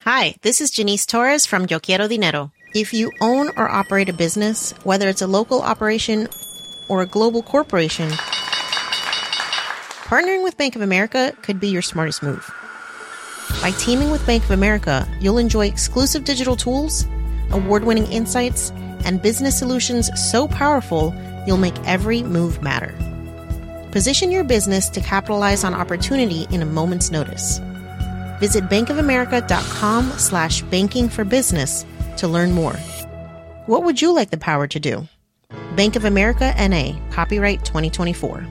Hi, this is Janice Torres from Yo Quiero Dinero. If you own or operate a business, whether it's a local operation or a global corporation, partnering with Bank of America could be your smartest move. By teaming with Bank of America, you'll enjoy exclusive digital tools, award-winning insights, and business solutions so powerful, you'll make every move matter. Position your business to capitalize on opportunity in a moment's notice. Visit bankofamerica.com/bankingforbusiness to learn more. What would you like the power to do? Bank of America N.A., copyright 2024.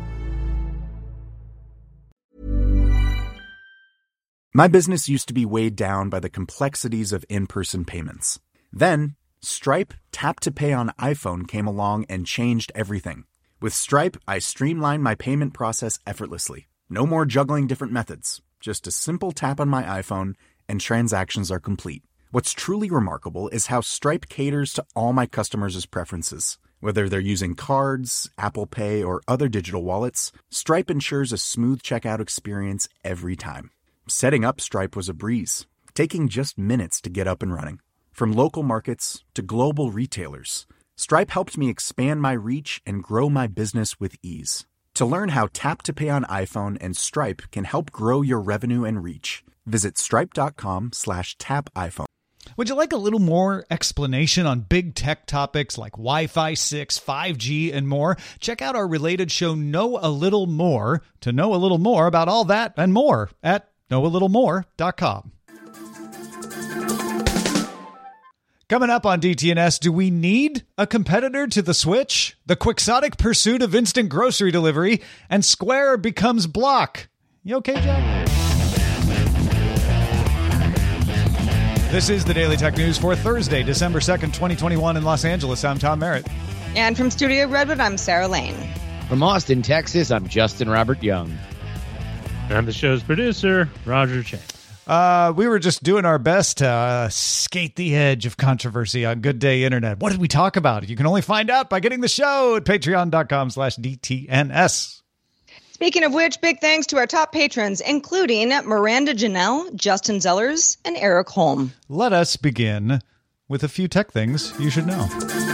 My business used to be weighed down by the complexities of in-person payments. Then, Stripe Tap to Pay on iPhone came along and changed everything. With Stripe, I streamlined my payment process effortlessly. No more juggling different methods. Just a simple tap on my iPhone and transactions are complete. What's truly remarkable is how Stripe caters to all my customers' preferences. Whether they're using cards, Apple Pay, or other digital wallets, Stripe ensures a smooth checkout experience every time. Setting up Stripe was a breeze, taking just minutes to get up and running. From local markets to global retailers, Stripe helped me expand my reach and grow my business with ease. To learn how Tap to Pay on iPhone and Stripe can help grow your revenue and reach, visit stripe.com/tapiphone. Would you like a little more explanation on big tech topics like Wi-Fi 6, 5G, and more? Check out our related show, Know a Little More, to know a little more about all that and more at knowalittlemore.com. Coming up on DTNS, do we need a competitor to the Switch? The quixotic pursuit of instant grocery delivery, and Square becomes Block. You okay, Jack? This is the Daily Tech News for Thursday, December 2nd, 2021 in Los Angeles. I'm Tom Merritt. And from Studio Redwood, I'm Sarah Lane. From Austin, Texas, I'm Justin Robert Young. And I'm the show's producer, Roger Chang. We were just doing our best to skate the edge of controversy on Good Day Internet. What did we talk about? You can only find out by getting the show at patreon.com/DTNS. Speaking of which, big thanks to our top patrons, including Miranda Janelle, Justin Zellers, and Eric Holm. Let us begin with a few tech things you should know.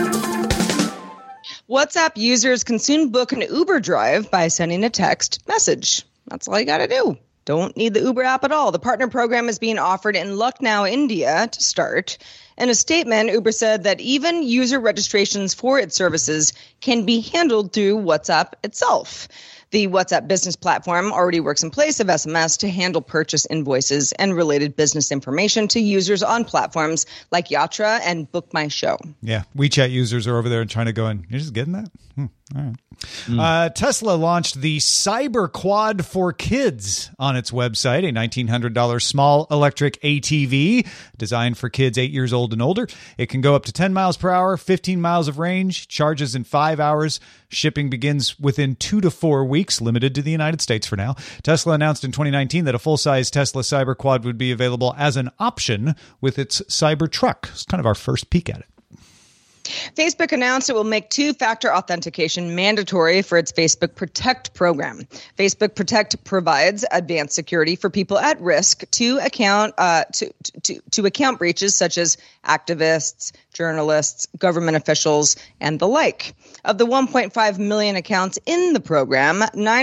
WhatsApp users can soon book an Uber drive by sending a text message. That's all you got to do. Don't need the Uber app at all. The partner program is being offered in Lucknow, India to start. In a statement, Uber said that even user registrations for its services can be handled through WhatsApp itself. The WhatsApp business platform already works in place of SMS to handle purchase invoices and related business information to users on platforms like Yatra and Book My Show. Yeah, WeChat users are over there and trying to go in. You're just getting that? All right. Tesla launched the Cyber Quad for Kids on its website, a $1,900 small electric ATV designed for kids 8 years old and older. It can go up to 10 miles per hour, 15 miles of range, charges in 5 hours. Shipping begins within 2 to 4 weeks, limited to the United States for now. Tesla announced in 2019 that a full-size Tesla Cyber Quad would be available as an option with its Cybertruck. It's kind of our first peek at it. Facebook announced it will make two-factor authentication mandatory for its Facebook Protect program. Facebook Protect provides advanced security for people at risk to account breaches such as activists, journalists, government officials, and the like. Of the 1.5 million accounts in the program,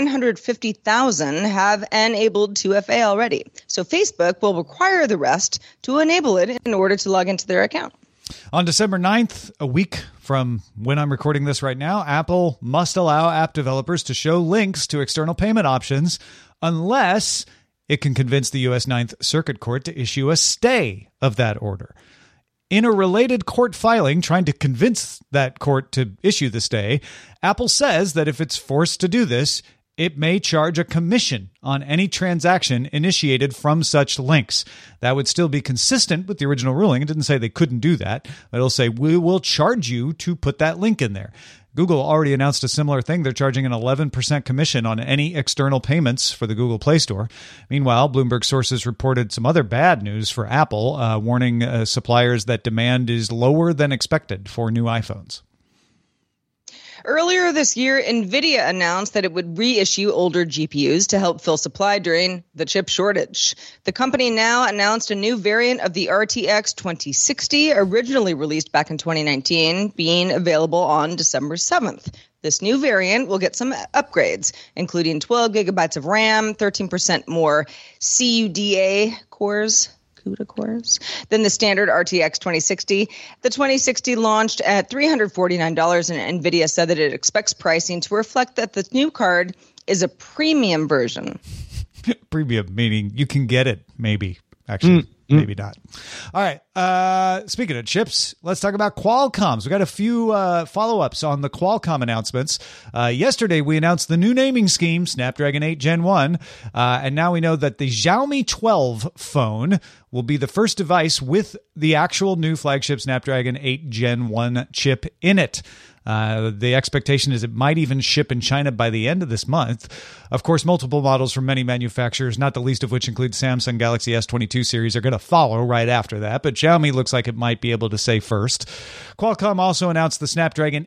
950,000 have enabled 2FA already. So Facebook will require the rest to enable it in order to log into their account. On December 9th, a week from when I'm recording this right now, Apple must allow app developers to show links to external payment options unless it can convince the U.S. Ninth Circuit Court to issue a stay of that order. In a related court filing trying to convince that court to issue the stay, Apple says that if it's forced to do this, it may charge a commission on any transaction initiated from such links. That would still be consistent with the original ruling. It didn't say they couldn't do that, but it'll say, we will charge you to put that link in there. Google already announced a similar thing. They're charging an 11% commission on any external payments for the Google Play Store. Meanwhile, Bloomberg sources reported some other bad news for Apple, warning suppliers that demand is lower than expected for new iPhones. Earlier this year, NVIDIA announced that it would reissue older GPUs to help fill supply during the chip shortage. The company now announced a new variant of the RTX 2060, originally released back in 2019, being available on December 7th. This new variant will get some upgrades, including 12 gigabytes of RAM, 13% more CUDA cores than the standard RTX 2060. The 2060 launched at $349, and NVIDIA said that it expects pricing to reflect that the new card is a premium version. Premium, meaning you can get it, maybe. Actually, maybe not. All right. Speaking of chips, let's talk about Qualcomm's. We got a few follow-ups on the Qualcomm announcements. Yesterday, we announced the new naming scheme, Snapdragon 8 Gen 1. And now we know that the Xiaomi 12 phone will be the first device with the actual new flagship Snapdragon 8 Gen 1 chip in it. The expectation is it might even ship in China by the end of this month. Of course, multiple models from many manufacturers, not the least of which include Samsung Galaxy S22 series, are going to follow right after that. But Xiaomi looks like it might be able to say first. Qualcomm also announced the Snapdragon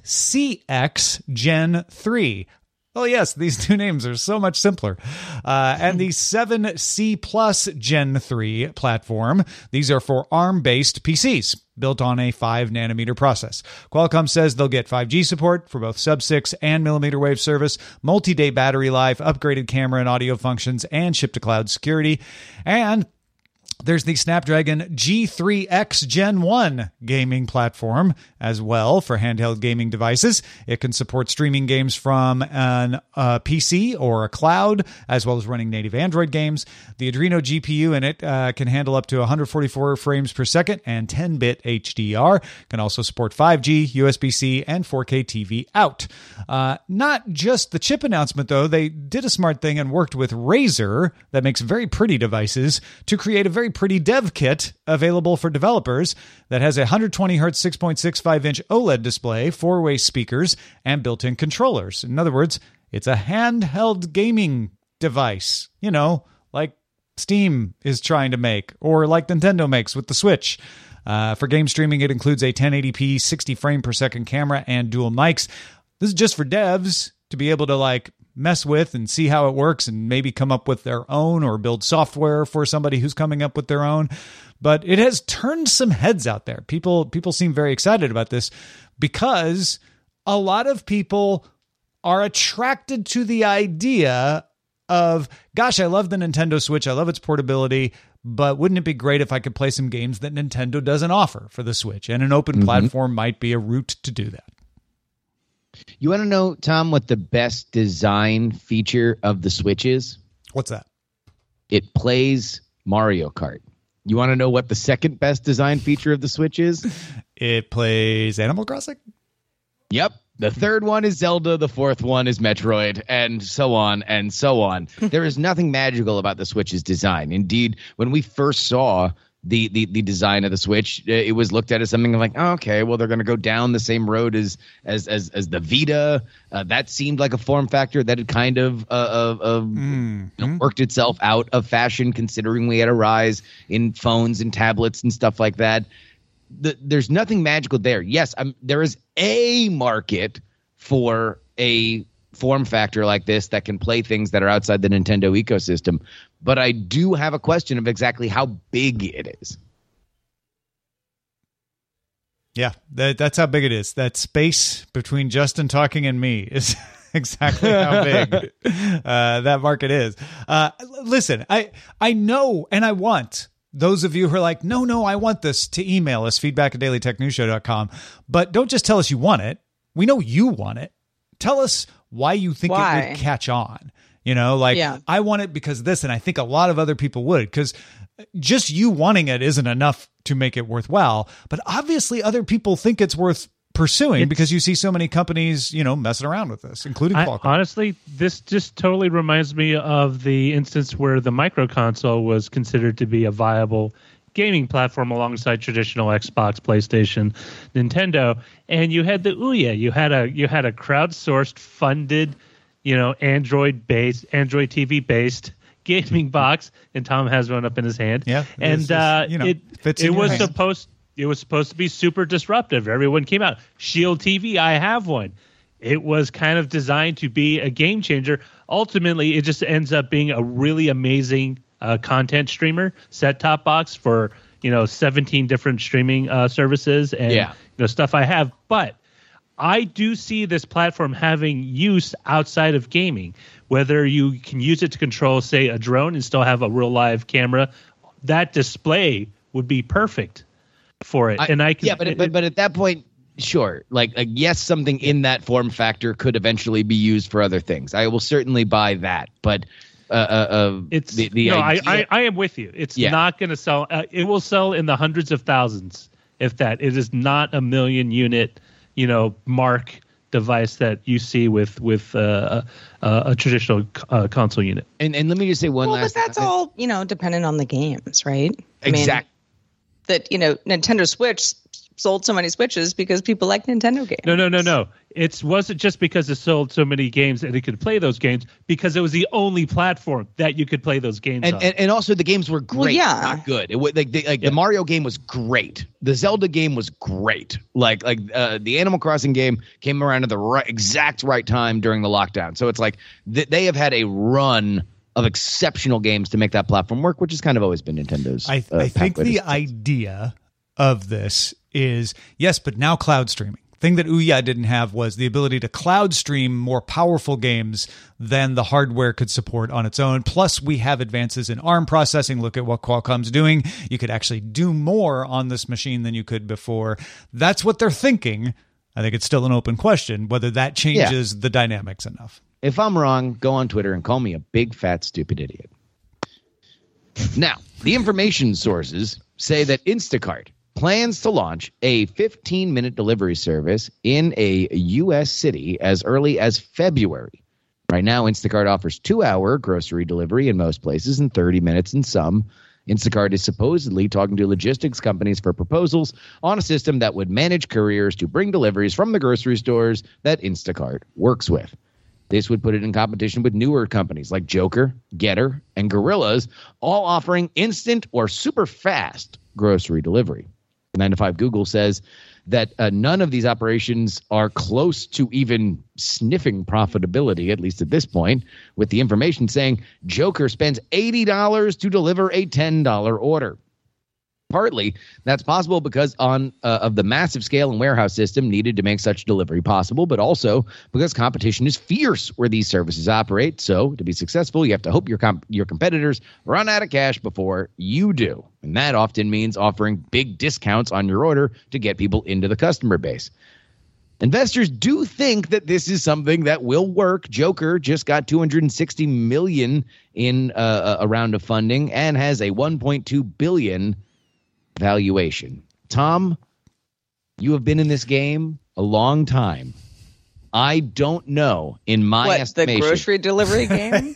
8CX Gen 3. Oh, yes, these two names are so much simpler. And the 7C Plus Gen 3 platform. These are for ARM-based PCs built on a 5-nanometer process. Qualcomm says they'll get 5G support for both sub-6 and millimeter wave service, multi-day battery life, upgraded camera and audio functions, and ship-to-cloud security. And there's the Snapdragon G3X Gen 1 gaming platform as well for handheld gaming devices. It can support streaming games from an PC or a cloud, as well as running native Android games. The Adreno GPU in it can handle up to 144 frames per second and 10-bit HDR. Can also support 5G, USB-C, and 4K TV out. Not just the chip announcement, though. They did a smart thing and worked with Razer, that makes very pretty devices, to create a very pretty dev kit available for developers that has a 120 hertz 6.65-inch OLED display, 4-way speakers, and built-in controllers. In other words, it's a handheld gaming device, you know, like Steam is trying to make, or like Nintendo makes with the Switch. For game streaming, it includes a 1080p 60 frame per second camera and dual mics. This is just for devs to be able to like mess with and see how it works and maybe come up with their own or build software for somebody who's coming up with their own. But it has turned some heads out there. People seem very excited about this because a lot of people are attracted to the idea of, gosh, I love the Nintendo Switch. I love its portability. But wouldn't it be great if I could play some games that Nintendo doesn't offer for the Switch? And an open platform might be a route to do that. You want to know, Tom, what the best design feature of the Switch is? What's that? It plays Mario Kart. You want to know what the second best design feature of the Switch is? It plays Animal Crossing? Yep. The third one is Zelda. The fourth one is Metroid, and so on and so on. There is nothing magical about the Switch's design. Indeed, when we first saw the design of the Switch, it was looked at as something like, oh, okay, well, they're going to go down the same road as the Vita. That seemed like a form factor that had kind of worked itself out of fashion, considering we had a rise in phones and tablets and stuff like that. There's nothing magical there. Yes, there is a market for a form factor like this that can play things that are outside the Nintendo ecosystem. But I do have a question of exactly how big it is. Yeah, that's how big it is. That space between Justin talking and me is exactly how big that market is. Listen, I know and I want those of you who are like, no, I want this, to email us, feedback@dailytechnewsshow.com. But don't just tell us you want it. We know you want it. Tell us why you think it would catch on. You know, like, I want it because this, and I think a lot of other people would, because just you wanting it isn't enough to make it worthwhile. But obviously other people think it's worth pursuing because you see so many companies, you know, messing around with this, including Qualcomm. Honestly, this just totally reminds me of the instance where the micro console was considered to be a viable gaming platform alongside traditional Xbox, PlayStation, Nintendo, and you had the Ouya. You had a crowdsourced, funded, you know, Android TV based gaming box, and Tom has one up in his hand. Yeah, and it was supposed to be super disruptive. Everyone came out. Shield TV, I have one. It was kind of designed to be a game changer. Ultimately, it just ends up being a really amazing content streamer, set-top box for 17 different streaming services and stuff I have. But I do see this platform having use outside of gaming, whether you can use it to control, say, a drone and still have a real live camera. That display would be perfect for it. But at that point, sure. Like yes, something in that form factor could eventually be used for other things. I will certainly buy that. But it's I am with you. It's not going to sell. It will sell in the hundreds of thousands, if that. It is not a million unit, mark device that you see with a traditional console unit. And let me just say one last. But that's all dependent on the games, right? Exactly. That Nintendo Switch sold so many Switches because people like Nintendo games. No. It wasn't just because it sold so many games and it could play those games, because it was the only platform that you could play those games on. And also the games were great, not good. The Mario game was great. The Zelda game was great. The Animal Crossing game came around at the exact right time during the lockdown. So it's like they have had a run of exceptional games to make that platform work, which has kind of always been Nintendo's. I think the idea of this is, yes, but now cloud streaming. Thing that Ouya didn't have was the ability to cloud stream more powerful games than the hardware could support on its own. Plus, we have advances in ARM processing. Look at what Qualcomm's doing. You could actually do more on this machine than you could before. That's what they're thinking. I think it's still an open question whether that changes the dynamics enough. If I'm wrong, go on Twitter and call me a big, fat, stupid idiot. Now, the information sources say that Instacart plans to launch a 15-minute delivery service in a U.S. city as early as February. Right now, Instacart offers 2-hour grocery delivery in most places and 30 minutes in some. Instacart is supposedly talking to logistics companies for proposals on a system that would manage couriers to bring deliveries from the grocery stores that Instacart works with. This would put it in competition with newer companies like Joker, Getter, and Gorillas, all offering instant or super fast grocery delivery. 9to5 Google says that none of these operations are close to even sniffing profitability, at least at this point, with the information saying Joker spends $80 to deliver a $10 order. Partly, that's possible because of the massive scale and warehouse system needed to make such delivery possible, but also because competition is fierce where these services operate. So to be successful, you have to hope your competitors run out of cash before you do. And that often means offering big discounts on your order to get people into the customer base. Investors do think that this is something that will work. Joker just got $260 million in a round of funding and has a $1.2 billion valuation. Tom, you have been in this game a long time. I don't know, in my estimation, the grocery delivery game,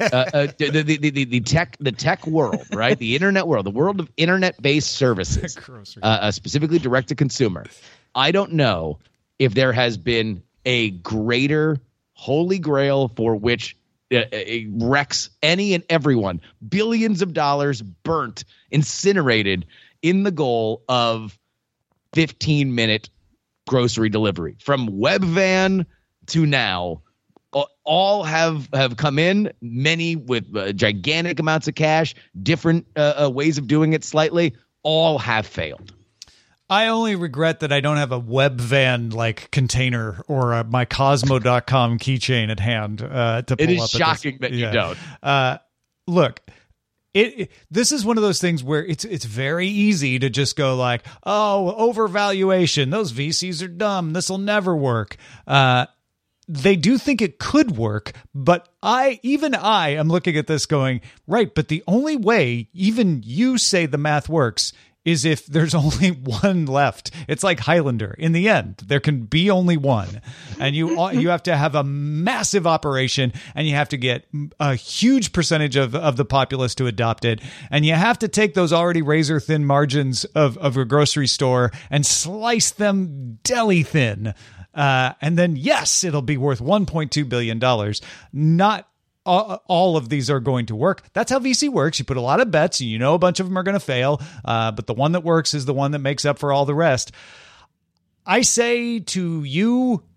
the tech world, right? The internet world, the world of internet-based services, specifically direct to consumer. I don't know if there has been a greater holy grail for which wrecks any and everyone, billions of dollars burnt, incinerated in the goal of 15-minute grocery delivery. From Webvan to now, all have come in, many with gigantic amounts of cash, different ways of doing it slightly, all have failed. I only regret that I don't have a Webvan like container or my Cosmo.com keychain at hand to pull up. It is shocking that you don't. Look, this is one of those things where it's very easy to just go like, oh, overvaluation. Those VCs are dumb. This will never work. They do think it could work, but I am looking at this going, right, but the only way even you say the math works is if there's only one left. It's like Highlander. In the end, there can be only one. And you have to have a massive operation, and you have to get a huge percentage of the populace to adopt it. And you have to take those already razor-thin margins of a grocery store and slice them deli thin. And then, yes, it'll be worth $1.2 billion. Not all of these are going to work. That's how VC works. You put a lot of bets, and a bunch of them are going to fail. But the one that works is the one that makes up for all the rest. I say to you,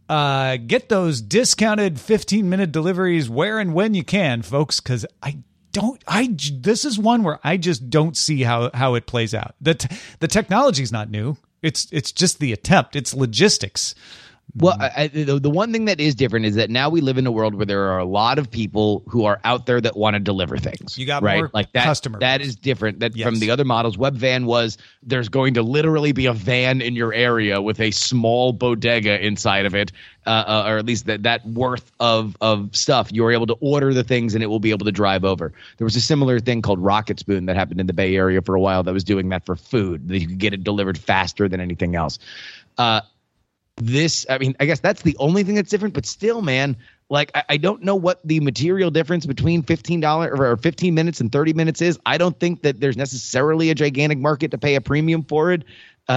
Get those discounted 15-minute deliveries where and when you can, folks, because this is one where I just don't see how it plays out. The technology's not new. It's just the attempt. It's logistics. Well, the one thing that is different is that now we live in a world where there are a lot of people who are out there that want to deliver things. You got right? more like that, customers. That is different Yes. from the other models. Webvan was there's going to literally be a van in your area with a small bodega inside of it, or at least that worth of stuff. You're able to order the things and it will be able to drive over. There was a similar thing called Rocket Spoon that happened in the Bay Area for a while that was doing that for food, that you could get it delivered faster than anything else. I guess that's the only thing that's different, but still, man, like I don't know what the material difference between $15 or 15 minutes and 30 minutes is. I don't think that there's necessarily a gigantic market to pay a premium for it.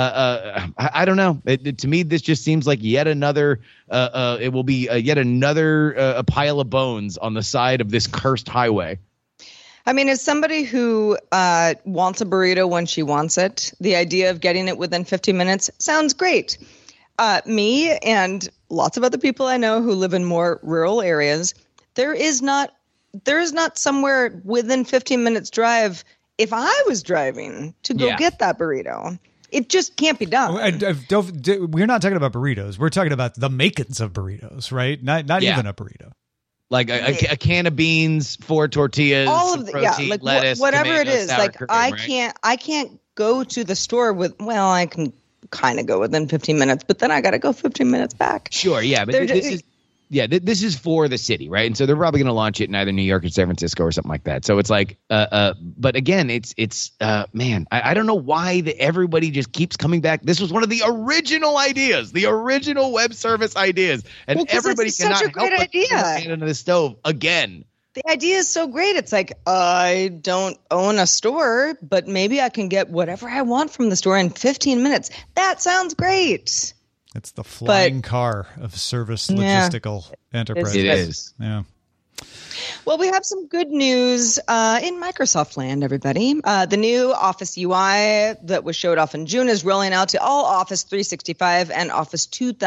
I don't know. To me, this just seems like yet another. It will be yet another a pile of bones on the side of this cursed highway. I mean, as somebody who wants a burrito when she wants it, the idea of getting it within 15 minutes sounds great. Me and lots of other people I know who live in more rural areas, there is not somewhere within 15 minutes drive. If I was driving to go get that burrito, it just can't be done. We're not talking about burritos. We're talking about the makings of burritos, right? Not even a burrito. Like a can of beans, 4 tortillas, all of the protein, like lettuce, whatever tomato, it is. Like cream, I can't go to the store with. Well, I can kind of go within 15 minutes, but then I got to go 15 minutes back. Sure, yeah, but this is for the city, right? And so they're probably going to launch it in either New York or San Francisco or something like that. So it's like, but again, it's man, I don't know why everybody just keeps coming back. This was one of the original ideas, the original web service ideas, and everybody cannot such a great help idea. but hand under the stove again. The idea is so great. It's like, I don't own a store, but maybe I can get whatever I want from the store in 15 minutes. That sounds great. It's the flying car of service logistical enterprise. It is. Yeah. Well, we have some good news in Microsoft land, everybody. The new Office UI that was showed off in June is rolling out to all Office 365 and Office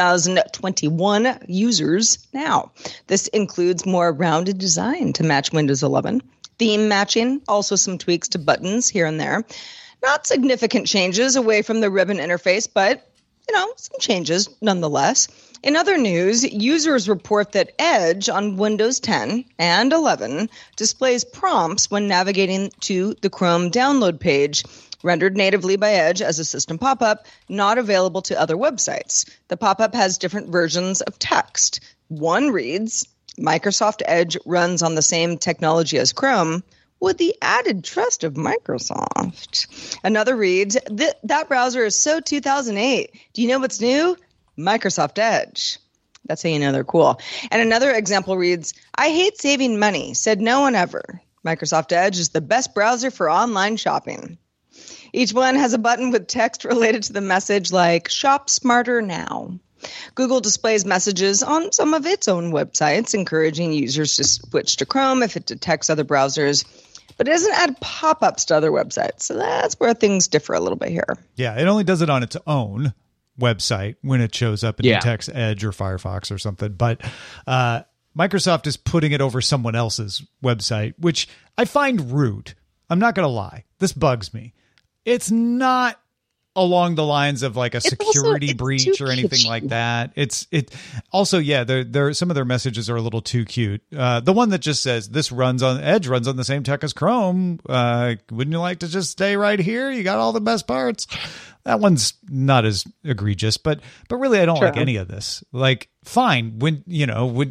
2021 users now. This includes more rounded design to match Windows 11, theme matching, also some tweaks to buttons here and there. Not significant changes away from the ribbon interface, but some changes nonetheless. In other news, users report that Edge on Windows 10 and 11 displays prompts when navigating to the Chrome download page, rendered natively by Edge as a system pop-up, not available to other websites. The pop-up has different versions of text. One reads, Microsoft Edge runs on the same technology as Chrome, with the added trust of Microsoft. Another reads, that browser is so 2008. Do you know what's new? Microsoft Edge. That's how you know they're cool. And another example reads, I hate saving money, said no one ever. Microsoft Edge is the best browser for online shopping. Each one has a button with text related to the message like, shop smarter now. Google displays messages on some of its own websites, encouraging users to switch to Chrome if it detects other browsers, but it doesn't add pop-ups to other websites. So that's where things differ a little bit here. Yeah, it only does it on its own website when it shows up and detects Edge or Firefox or something. But Microsoft is putting it over someone else's website, which I find rude. I'm not going to lie. This bugs me. It's not along the lines of like a security breach or anything like that. It also, there some of their messages are a little too cute. The one that just says this Edge runs on the same tech as Chrome. Wouldn't you like to just stay right here? You got all the best parts. That one's not as egregious, but really I don't like any of this. Like, fine, when you go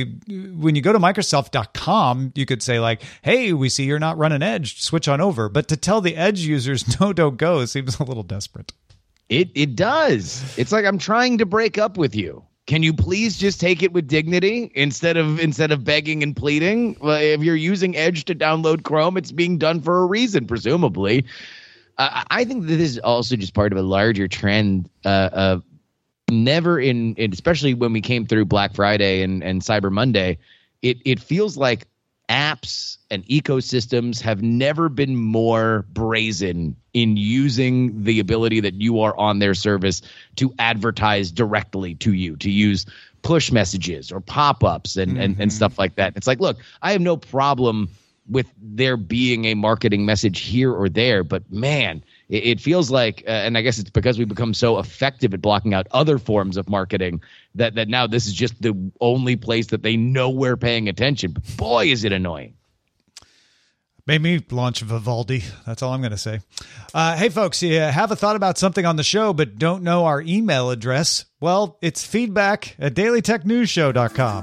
to Microsoft.com, you could say like, hey, we see you're not running Edge, switch on over. But to tell the Edge users no, don't go seems a little desperate. It does. It's like I'm trying to break up with you. Can you please just take it with dignity instead of begging and pleading? Well, if you're using Edge to download Chrome, it's being done for a reason, presumably. I think that this is also just part of a larger trend of never especially when we came through Black Friday and Cyber Monday, it feels like apps and ecosystems have never been more brazen in using the ability that you are on their service to advertise directly to you, to use push messages or pop-ups and stuff like that. It's like, look, I have no problem with there being a marketing message here or there, but man, it feels like, and I guess it's because we become so effective at blocking out other forms of marketing that now this is just the only place that they know we're paying attention. But boy, is it annoying. Made me launch Vivaldi. That's all I'm going to say. Hey, folks, you have a thought about something on the show but don't know our email address? Well, it's feedback@dailytechnewsshow.com.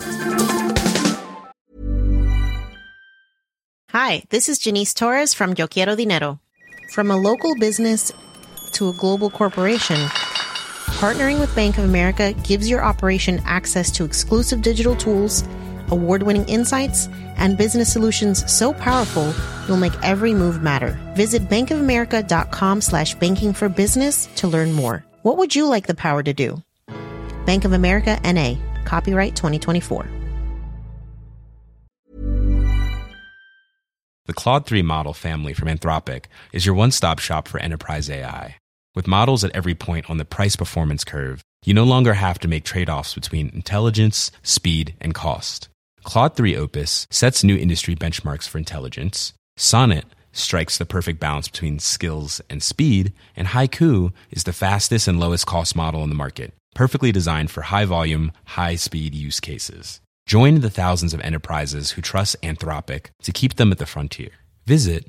Hi, this is Janice Torres from Yo Quiero Dinero. From a local business to a global corporation, partnering with Bank of America gives your operation access to exclusive digital tools, award-winning insights, and business solutions so powerful you'll make every move matter. Visit bankofamerica.com/banking for business to learn more. What would you like the power to do? Bank of America, N.A. Copyright 2024. The Claude 3 model family from Anthropic is your one-stop shop for enterprise AI. With models at every point on the price-performance curve, you no longer have to make trade-offs between intelligence, speed, and cost. Claude 3 Opus sets new industry benchmarks for intelligence, Sonnet strikes the perfect balance between skills and speed, and Haiku is the fastest and lowest cost model in the market, perfectly designed for high-volume, high-speed use cases. Join the thousands of enterprises who trust Anthropic to keep them at the frontier. Visit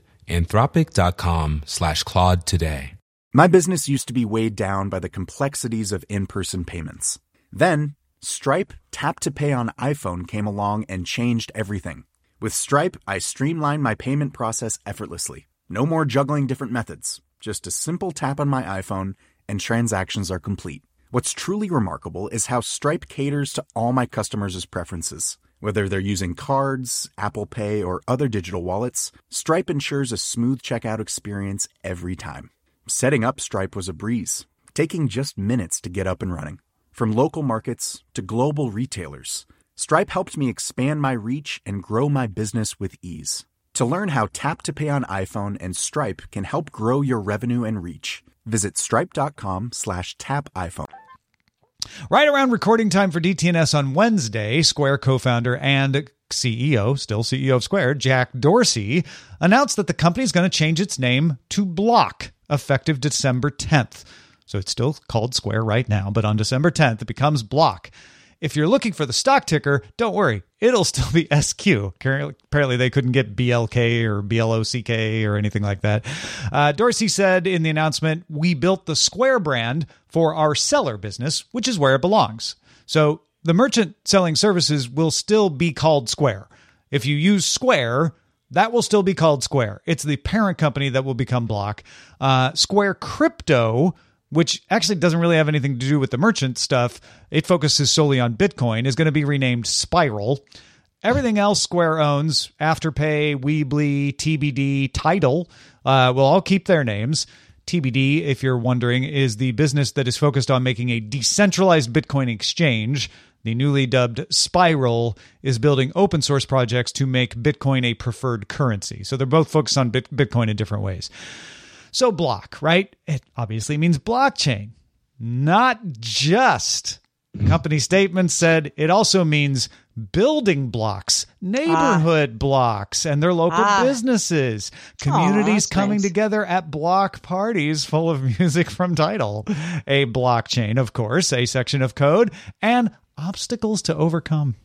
anthropic.com/Claude today. My business used to be weighed down by the complexities of in-person payments. Then, Stripe Tap to Pay on iPhone came along and changed everything. With Stripe, I streamlined my payment process effortlessly. No more juggling different methods. Just a simple tap on my iPhone and transactions are complete. What's truly remarkable is how Stripe caters to all my customers' preferences. Whether they're using cards, Apple Pay, or other digital wallets, Stripe ensures a smooth checkout experience every time. Setting up Stripe was a breeze, taking just minutes to get up and running. From local markets to global retailers, Stripe helped me expand my reach and grow my business with ease. To learn how Tap to Pay on iPhone and Stripe can help grow your revenue and reach, visit stripe.com/tapiphone. Right around recording time for DTNS on Wednesday, Square co-founder and CEO, still CEO of Square, Jack Dorsey, announced that the company is going to change its name to Block, effective December 10th. So it's still called Square right now, but on December 10th, it becomes Block. If you're looking for the stock ticker, don't worry. It'll still be SQ. Apparently, they couldn't get BLK or BLOCK or anything like that. Dorsey said in the announcement, "We built the Square brand for our seller business, which is where it belongs." So the merchant selling services will still be called Square. If you use Square, that will still be called Square. It's the parent company that will become Block. Square Crypto, which actually doesn't really have anything to do with the merchant stuff, it focuses solely on Bitcoin, is going to be renamed Spiral. Everything else Square owns, Afterpay, Weebly, TBD, Tidal, will all keep their names. TBD, if you're wondering, is the business that is focused on making a decentralized Bitcoin exchange. The newly dubbed Spiral is building open source projects to make Bitcoin a preferred currency. So they're both focused on Bitcoin in different ways. So Block, right? It obviously means blockchain, not just. The company statement said it also means building blocks, neighborhood blocks, and their local businesses, communities coming together at block parties full of music from Tidal, a blockchain, of course, a section of code, and obstacles to overcome.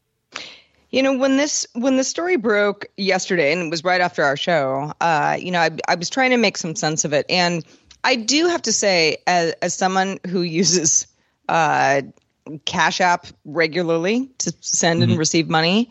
You know, when the story broke yesterday, and it was right after our show, I was trying to make some sense of it. And I do have to say, as someone who uses Cash App regularly to send and receive money,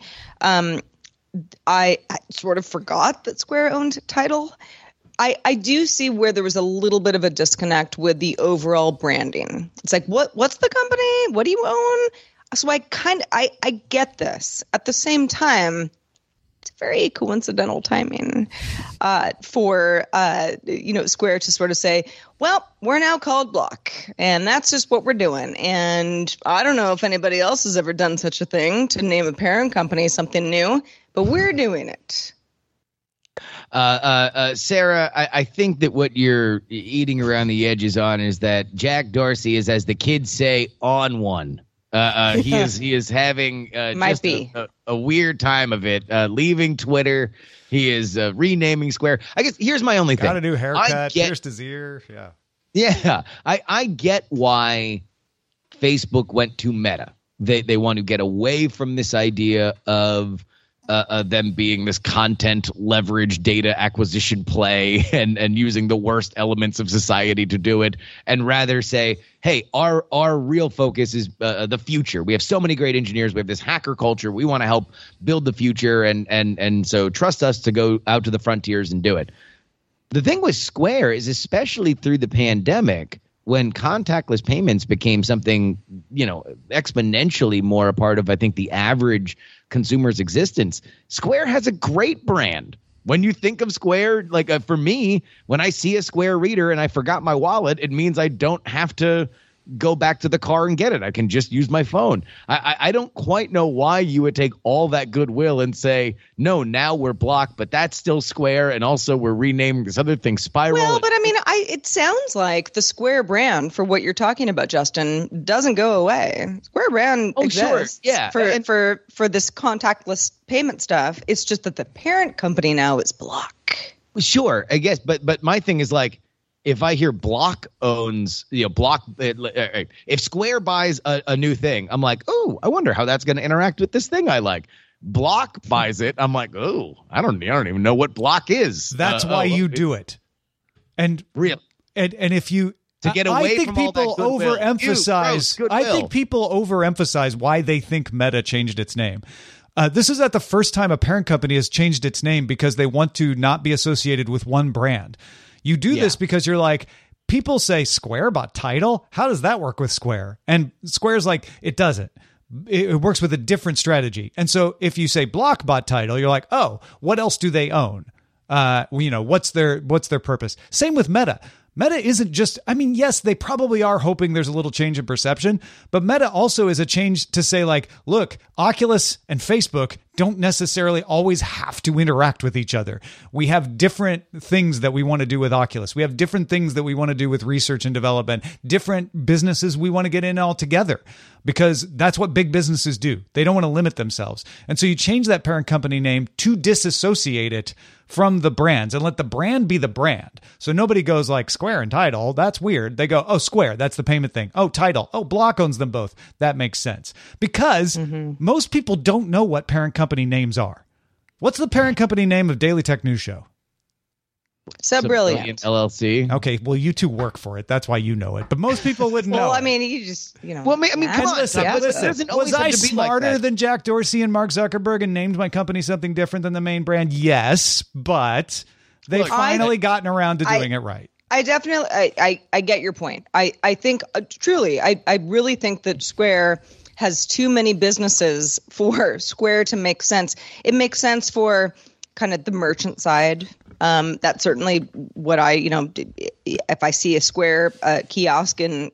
I sort of forgot that Square owned Tidal. I do see where there was a little bit of a disconnect with the overall branding. It's like, what's the company? What do you own? So I get this. At the same time, it's very coincidental timing for Square to sort of say, well, we're now called Block, and that's just what we're doing. And I don't know if anybody else has ever done such a thing, to name a parent company something new, but we're doing it. Sarah, I think that what you're eating around the edges on is that Jack Dorsey is, as the kids say, on one He is having Might just be. a weird time of it. Leaving Twitter, he is renaming Square. I guess here's my only thing. Got a new haircut, pierced his ear. Yeah, I get why Facebook went to Meta. They want to get away from this idea of them being this content leverage data acquisition play and using the worst elements of society to do it, and rather say, hey, our real focus is the future. We have so many great engineers. We have this hacker culture. We want to help build the future, and so trust us to go out to the frontiers and do it. The thing with Square is, especially through the pandemic, when contactless payments became something, exponentially more a part of, I think, the average consumer's existence, Square has a great brand. When you think of Square, for me, when I see a Square reader and I forgot my wallet, it means I don't have to go back to the car and get it. I can just use my phone. I don't quite know why you would take all that goodwill and say, no, now we're Block, but that's still Square, and also we're renaming this other thing Spiral. Well, but I mean, it sounds like the Square brand, for what you're talking about, Justin, doesn't go away. Square brand exists, sure. Yeah, for this contactless payment stuff. It's just that the parent company now is Block. Sure, I guess, but my thing is if I hear Block owns, Block, if Square buys a new thing, I'm like, oh, I wonder how that's going to interact with this thing I like. Block buys it, I'm like, oh, I don't even know what Block is. That's why you do it. And really, and if you to get away from all that goodwill. I think people overemphasize why they think Meta changed its name. This is not the first time a parent company has changed its name because they want to not be associated with one brand. You do this because you're like, people say Square bought Tidal. How does that work with Square? And Square's like, it doesn't. It works with a different strategy. And so if you say Block bought Tidal, you're like, oh, what else do they own? What's their purpose? Same with Meta. Meta isn't just, yes, they probably are hoping there's a little change in perception, but Meta also is a change to say look, Oculus and Facebook don't necessarily always have to interact with each other. We have different things that we want to do with Oculus. We have different things that we want to do with research and development, different businesses we want to get in all together, because that's what big businesses do. They don't want to limit themselves. And so you change that parent company name to disassociate it from the brands and let the brand be the brand. So nobody goes like Square and Tidal. That's weird. They go, oh, Square, that's the payment thing. Oh, Tidal. Oh, Block owns them both. That makes sense. Because most people don't know what parent company names are. What's the parent company name of Daily Tech News Show? Subbrilliant LLC. Okay, well, you two work for it. That's why you know it. But most people wouldn't know. Well, you just, Well, come on. Listen, was I smarter than Jack Dorsey and Mark Zuckerberg and named my company something different than the main brand? Yes, but they've finally gotten around to doing it right. I definitely, I get your point. I think, truly, I really think that Square has too many businesses for Square to make sense. It makes sense for kind of the merchant side. That's certainly what if I see a Square kiosk in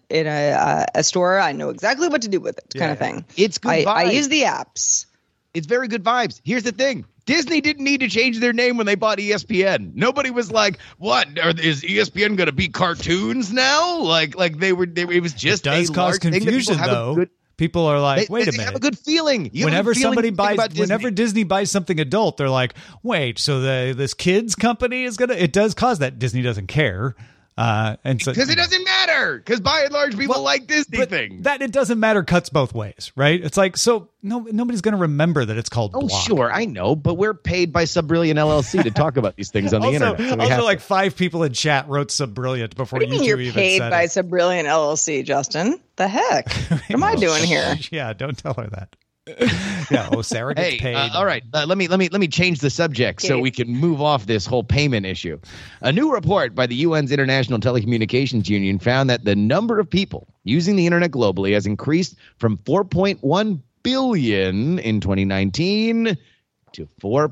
a store, I know exactly what to do with it, kind of thing. It's good vibes. I use the apps. It's very good vibes. Here's the thing. Disney didn't need to change their name when they bought ESPN. Nobody was like, "What is ESPN going to be cartoons now?" It was just it does cause confusion though. People are like, wait a minute. They have a good feeling. Whenever Disney buys something adult, they're like, wait, so this kids company is gonna. It does cause that. Disney doesn't care, and so because it doesn't matter. Because by and large, people like Disney things. That it doesn't matter cuts both ways, right? It's like nobody's gonna remember that it's called. Oh, Block. sure, I know, but we're paid by Subbrilliant LLC to talk about these things on the internet. So like 5 people in chat wrote Subbrilliant before what do you mean you're even paid by Subbrilliant LLC, Justin? The heck? What am I doing here? Yeah, don't tell her that. Yeah, Sarah gets paid. All right, let me change the subject so we can move off this whole payment issue. A new report by the UN's International Telecommunications Union found that the number of people using the internet globally has increased from 4.1 billion in 2019 to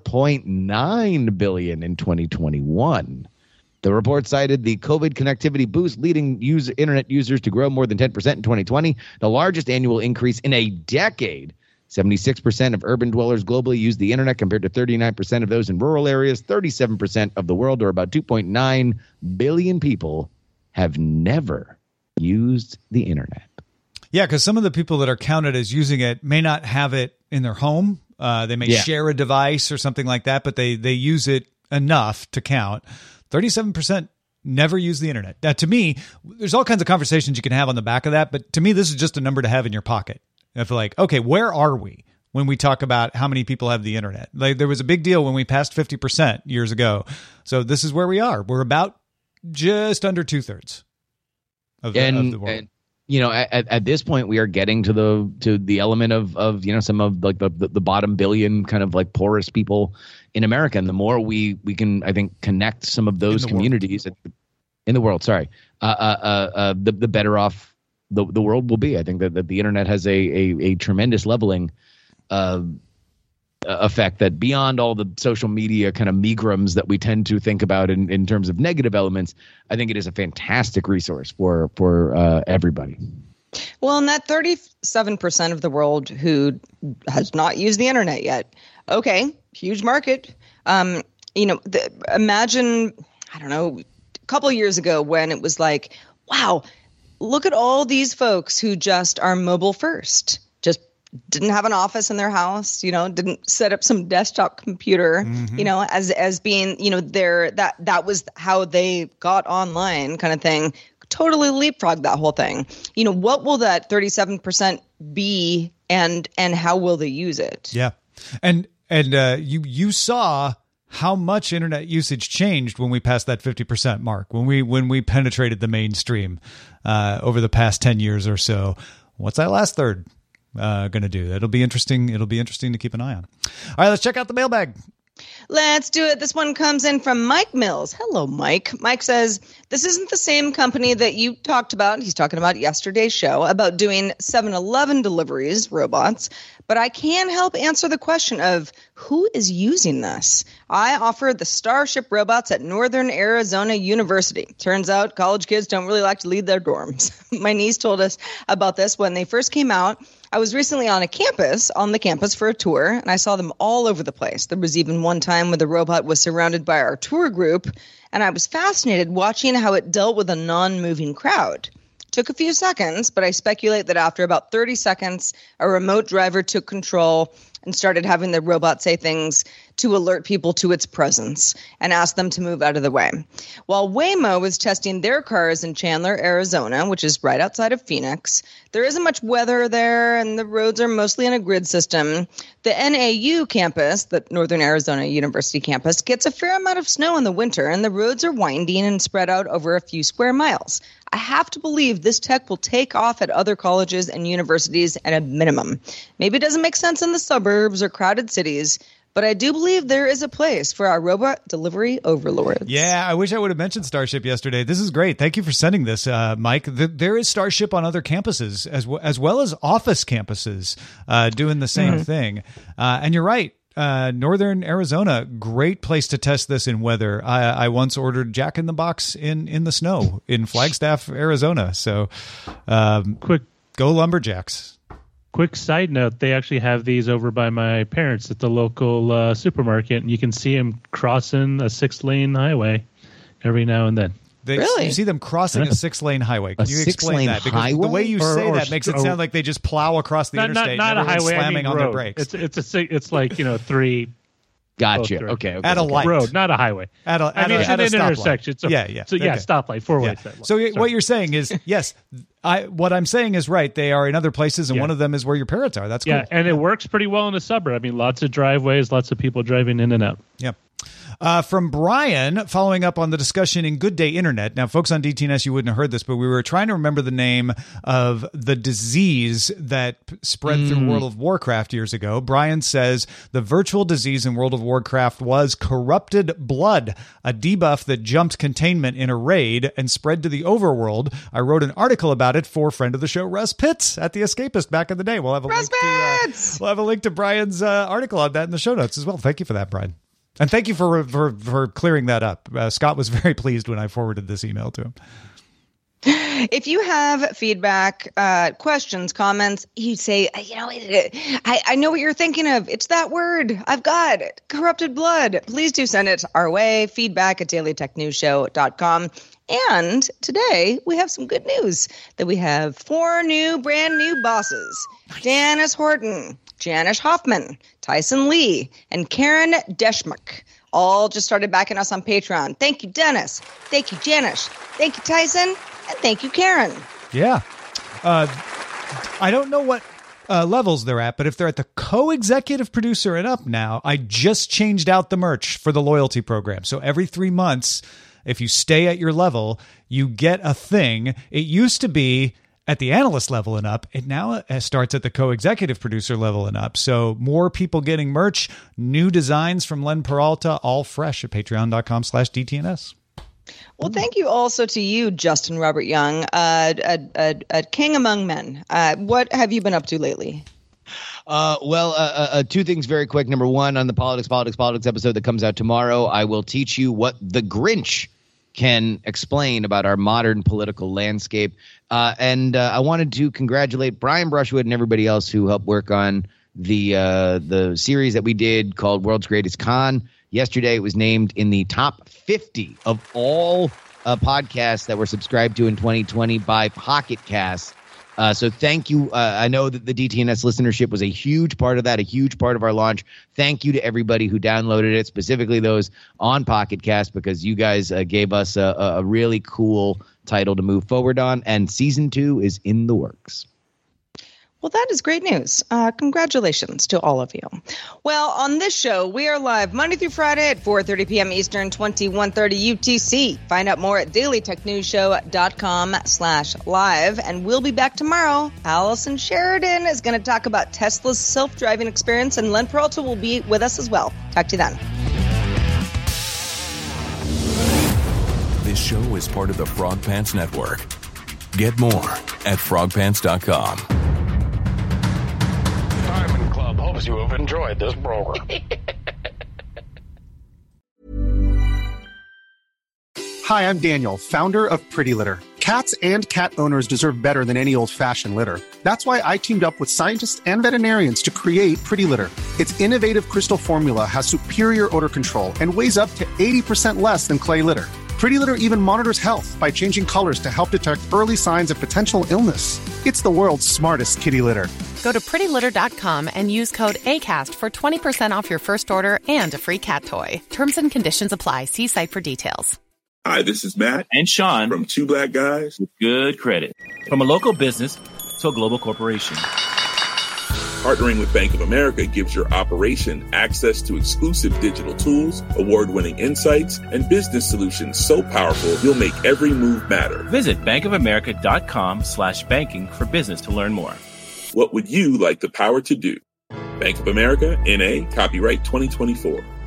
4.9 billion in 2021. The report cited the COVID connectivity boost leading internet users to grow more than 10% in 2020, the largest annual increase in a decade. 76% of urban dwellers globally use the internet compared to 39% of those in rural areas. 37% of the world, or about 2.9 billion people, have never used the internet. Yeah, because some of the people that are counted as using it may not have it in their home. They may share a device or something like that, but they use it enough to count. 37% never use the internet. Now, to me, there's all kinds of conversations you can have on the back of that, but to me, this is just a number to have in your pocket. I feel like, okay, where are we when we talk about how many people have the internet? Like, there was a big deal when we passed 50% years ago. So this is where we are. We're about just under 2/3 of the world. And you know, at this point, we are getting to the element of you know, some of like the bottom billion kind of like poorest people in America, and the more we can, I think, connect some of those communities in the world. Sorry, the better off the world will be. I think that the internet has a tremendous leveling effect that beyond all the social media kind of meagrums that we tend to think about in terms of negative elements, I think it is a fantastic resource for everybody. Well, and that 37% of the world who has not used the internet yet. Okay, huge market. You know, imagine, I don't know, a couple of years ago when it was like, wow, look at all these folks who just are mobile first, just didn't have an office in their house, you know, didn't set up some desktop computer, you know, as being, you know, that was how they got online kind of thing. Totally leapfrog that whole thing. You know, what will that 37% be, and how will they use it? Yeah. And you saw how much internet usage changed when we passed that 50% mark, when we penetrated the mainstream over the past 10 years or so. What's that last third going to do? It'll be interesting. It'll be interesting to keep an eye on. All right, let's check out the mailbag. Let's do it. This one comes in from Mike Mills. Hello, Mike. Mike says, this isn't the same company that you talked about. He's talking about yesterday's show about doing 7-Eleven deliveries, robots. But I can't help answer the question of who is using this. I offered the Starship robots at Northern Arizona University. Turns out college kids don't really like to leave their dorms. My niece told us about this when they first came out. I was recently on the campus for a tour, and I saw them all over the place. There was even one time when the robot was surrounded by our tour group, and I was fascinated watching how it dealt with a non-moving crowd. Took a few seconds, but I speculate that after about 30 seconds, a remote driver took control and started having the robot say things to alert people to its presence and ask them to move out of the way. While Waymo was testing their cars in Chandler, Arizona, which is right outside of Phoenix, there isn't much weather there and the roads are mostly in a grid system. The NAU campus, the Northern Arizona University campus, gets a fair amount of snow in the winter, and the roads are winding and spread out over a few square miles. I have to believe this tech will take off at other colleges and universities at a minimum. Maybe it doesn't make sense in the suburbs or crowded cities, but I do believe there is a place for our robot delivery overlords. Yeah, I wish I would have mentioned Starship yesterday. This is great. Thank you for sending this, Mike. There is Starship on other campuses as well as office campuses doing the same thing. And you're right. Northern Arizona, great place to test this in weather. I once ordered Jack in the Box in the snow in Flagstaff, Arizona. So Quick go Lumberjacks. Quick side note, they actually have these over by my parents at the local supermarket, and you can see them crossing a 6-lane highway every now and then. Really? You see them crossing a 6-lane highway. Can you explain that? Because the way you say that makes it sound like they just plow across the interstate, not a highway, slamming on their brakes. It's like, you know, 3. Gotcha. Okay. At a light. Road, not a highway. At a intersection. So, yeah. Stoplight, 4-way. Yeah. So what you're saying is, yes, what I'm saying is right. They are in other places, and one of them is where your parents are. That's cool. Yeah, and it works pretty well in the suburb. I mean, lots of driveways, lots of people driving in and out. Yep. From Brian, following up on the discussion in Good Day Internet. Now, folks on DTNS, you wouldn't have heard this, but we were trying to remember the name of the disease that spread through World of Warcraft years ago. Brian says the virtual disease in World of Warcraft was corrupted blood, a debuff that jumped containment in a raid and spread to the overworld. I wrote an article about it for friend of the show, Russ Pitts, at The Escapist back in the day. We'll have a link to Brian's article on that in the show notes as well. Thank you for that, Brian. And thank you for clearing that up. Scott was very pleased when I forwarded this email to him. If you have feedback, questions, comments, you say, you know, I know what you're thinking of. It's that word. I've got it. Corrupted blood. Please do send it our way. Feedback@dailytechnewsshow.com. And today we have some good news that we have 4 brand new bosses. Janice Horton, Janice Hoffman, Tyson Lee, and Karen Deschmuck all just started backing us on Patreon. Thank you, Dennis. Thank you, Janice. Thank you, Tyson. And thank you, Karen. Yeah. I don't know what levels they're at, but if they're at the co-executive producer and up now, I just changed out the merch for the loyalty program. So every 3 months, if you stay at your level, you get a thing. It used to be at the analyst level and up. It now starts at the co-executive producer level and up. So more people getting merch, new designs from Len Peralta, all fresh at patreon.com/DTNS. Well, thank you also to you, Justin Robert Young, a king among men. What have you been up to lately? Well, 2 things very quick. Number 1, on the Politics episode that comes out tomorrow, I will teach you what the Grinch can explain about our modern political landscape. And I wanted to congratulate Brian Brushwood and everybody else who helped work on the series that we did called World's Greatest Con. Yesterday, it was named in the top 50 of all podcasts that were subscribed to in 2020 by Pocket Cast. So thank you. I know that the DTNS listenership was a huge part of that, a huge part of our launch. Thank you to everybody who downloaded it, specifically those on Pocket Cast, because you guys gave us a really cool title to move forward on. And season 2 is in the works. Well, that is great news. Congratulations to all of you. Well, on this show, we are live Monday through Friday at 4:30 p.m. Eastern, 21:30 UTC. Find out more at dailytechnewsshow.com/live. And we'll be back tomorrow. Allison Sheridan is going to talk about Tesla's self-driving experience, and Len Peralta will be with us as well. Talk to you then. This show is part of the Frog Pants Network. Get more at frogpants.com. Hopes you have enjoyed this program. Hi, I'm Daniel, founder of Pretty Litter. Cats and cat owners deserve better than any old-fashioned litter. That's why I teamed up with scientists and veterinarians to create Pretty Litter. Its innovative crystal formula has superior odor control and weighs up to 80% less than clay litter. Pretty Litter even monitors health by changing colors to help detect early signs of potential illness. It's the world's smartest kitty litter. Go to prettylitter.com and use code ACAST for 20% off your first order and a free cat toy. Terms and conditions apply. See site for details. Hi, this is Matt and Sean from Two Black Guys with Good Credit. From a local business to a global corporation. Partnering with Bank of America gives your operation access to exclusive digital tools, award-winning insights, and business solutions so powerful you'll make every move matter. Visit bankofamerica.com/banking for business to learn more. What would you like the power to do? Bank of America, N.A., copyright 2024.